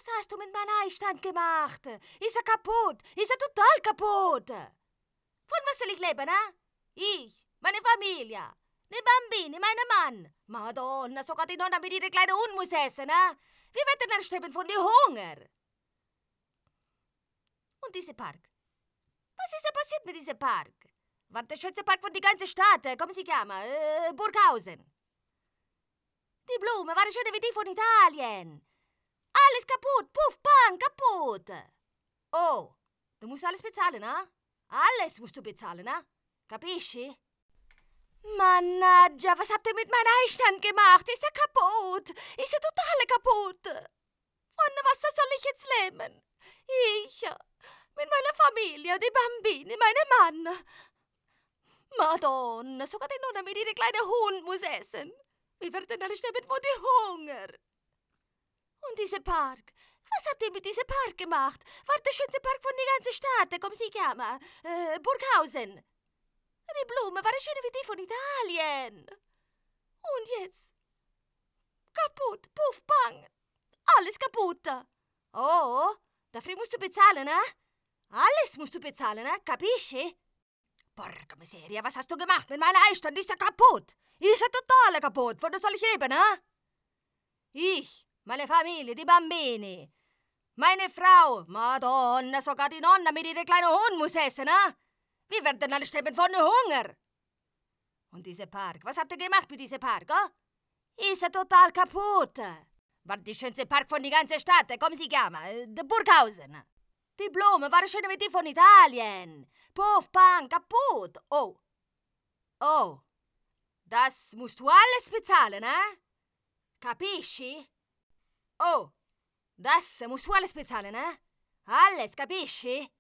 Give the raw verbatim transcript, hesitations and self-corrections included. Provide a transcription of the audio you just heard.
Was hast du mit meinem Einstand gemacht? Ist er kaputt? Ist er total kaputt? Von was soll ich leben, ne? Ich, meine Familie, ne Bambini, mein Mann. Madonna, sogar die Nonna mit ihrer kleinen Hund muss essen, ne? Wir werden dann sterben von dem Hunger. Und dieser Park? Was ist denn passiert mit diesem Park? War der schönste Park von der ganzen Stadt. Come si chiama? Äh, Burghausen. Die Blumen waren schöner wie die von Italien. Alles kaputt. Puff, bang, kaputt. Oh, du musst alles bezahlen, ne? Alles musst du bezahlen, ne? Capisci? Mannaggia, was habt ihr mit meinem Einstand gemacht? Ist er kaputt? Ist er total kaputt? Von was soll ich jetzt leben? Ich, mit meiner Familie, die Bambini, meinem Mann. Madonna, sogar die Nonna mit ihrem kleinen Hund muss essen. Wir werden alle sterben von dem Hunger. Und dieser Park? Was habt ihr mit diesem Park gemacht? War der schönste Park von der ganzen Stadt, come si chiama? Äh, Burghausen. Die Blumen waren schöner wie die von Italien. Und jetzt? Kaputt, puff, bang. Alles kaputt. Oh, dafür musst du bezahlen, ne? Alles musst du bezahlen, ne? Capisci? Porca miseria, was hast du gemacht mit meinem Einstand? Ist er kaputt? Ist er total kaputt? Von was soll ich leben, ne? Ich, meine Familie, die Bambini. Meine Frau, Madonna, sogar die Nonna mit ihrem kleinen Hund muss essen, ne? Wir werden alle sterben von Hunger. Und dieser Park, was habt ihr gemacht mit diesem Park, oh? Ist er total kaputt? War der schönste Park von der ganzen Stadt, come si chiama? De Burghausen. Die Blumen waren schöner wie die von Italien. Puff, bang, kaputt. Oh. Oh. Das musst du alles bezahlen, eh? Capisci? Oh. Das musst du alles bezahlen, eh? Alles, capisci?